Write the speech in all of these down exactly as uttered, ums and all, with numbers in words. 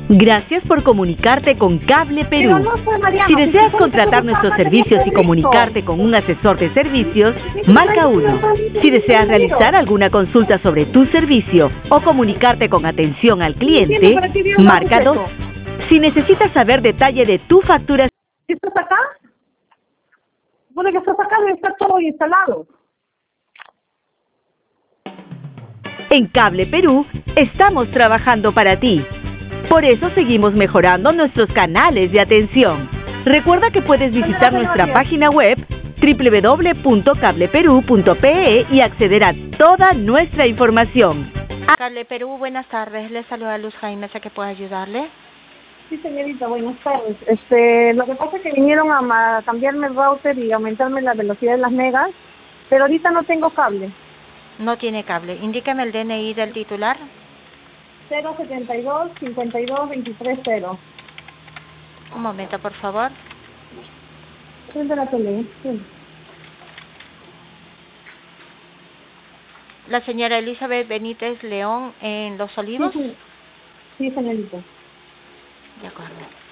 Gracias por comunicarte con Cable Perú. Pero no fue Mariano, Si deseas si contratar nuestros servicios y comunicarte con un asesor de servicios, marca uno. Si deseas realizar alguna consulta sobre tu servicio o comunicarte con atención al cliente, marca dos. Si necesitas saber detalle de tu facturación... ¿Estás acá? Bueno, que estás acá, debe estar todo instalado. En Cable Perú, estamos trabajando para ti. Por eso seguimos mejorando nuestros canales de atención. Recuerda que puedes visitar nuestra página web doble u doble u doble u punto cable perú punto pe e y acceder a toda nuestra información. Cable Perú, buenas tardes. Le saluda Luz Jaime, ¿a qué puedo ayudarle? Sí, señorita, buenas tardes. Este, lo que pasa es que vinieron a, ma- cambiarme el router y aumentarme la velocidad de las megas, pero ahorita no tengo cable. No tiene cable. Indíqueme el D N I del titular. cero setenta y dos, cincuenta y dos, veintitrés, cero. Un momento, por favor. Frente a la tele, sí. La señora Elizabeth Benítez León en Los Olivos. Sí, sí. Sí, señorita. De acuerdo.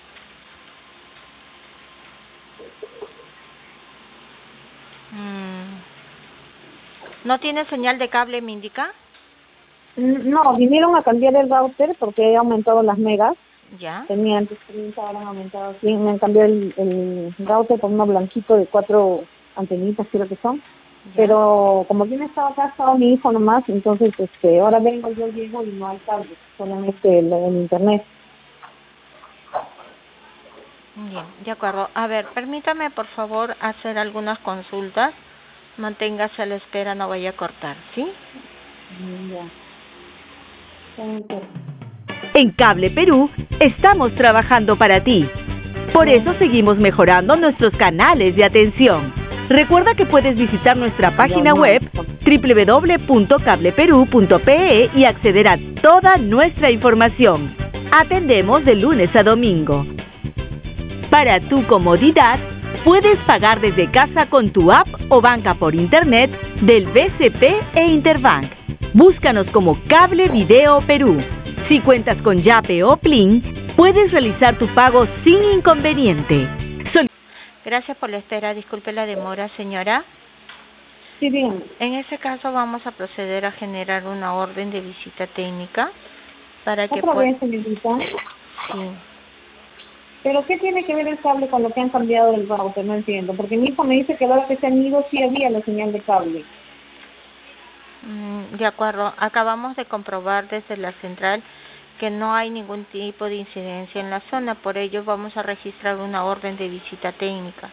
Mm. ¿No tiene señal de cable, me indica? No, vinieron a cambiar el router porque he aumentado las megas. Ya. Tenía antes treinta, ahora han aumentado cien. Me han cambiado el, el router por uno blanquito de cuatro antenitas, creo que son. Ya. Pero como quien estaba acá, estaba mi hijo nomás, entonces este, ahora vengo, yo llego y no hay cable, solamente el, el internet. Bien, de acuerdo. A ver, permítame por favor hacer algunas consultas. Manténgase a la espera, no vaya a cortar, ¿sí? Ya. En Cable Perú, estamos trabajando para ti. Por eso seguimos mejorando nuestros canales de atención. Recuerda que puedes visitar nuestra página web doble u doble u doble u punto cable perú punto pe e y acceder a toda nuestra información. Atendemos de lunes a domingo. Para tu comodidad, puedes pagar desde casa con tu app o banca por internet del B C P e Interbank. Búscanos como Cable Video Perú. Si cuentas con Yape o Plin, puedes realizar tu pago sin inconveniente. Sol- Gracias por la espera. Disculpe la demora, señora. Sí, bien. En ese caso vamos a proceder a generar una orden de visita técnica para que ¿Otra pueda... vez, señorita? Sí. ¿Pero qué tiene que ver el cable con lo que han cambiado del router? No entiendo. Porque mi hijo me dice que ahora que se han ido sí había la señal de cable. Mm, De acuerdo. Acabamos de comprobar desde la central que no hay ningún tipo de incidencia en la zona. Por ello vamos a registrar una orden de visita técnica.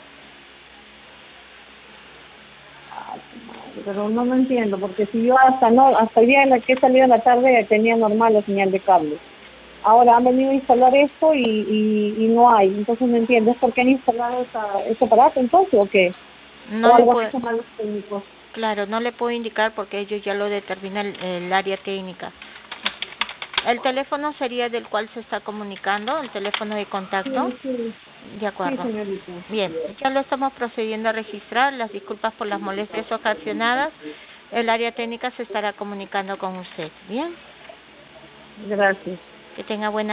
Pero no me entiendo, porque si yo hasta no hasta el día en el que he salido en la tarde tenía normal la señal de cable. Ahora han venido a instalar esto y, y, y no hay. Entonces no entiendo. ¿Es porque han instalado esa, ese aparato entonces o qué? No ¿O le algo puedo... han hecho mal los técnicos? Claro, no le puedo indicar porque ello ya lo determina el, el área técnica. El teléfono sería del cual se está comunicando, el teléfono de contacto. Sí, sí. De acuerdo. Sí, señorita. Bien, ya lo estamos procediendo a registrar. Las disculpas por las molestias ocasionadas. El área técnica se estará comunicando con usted. Bien. Gracias. Que tenga buena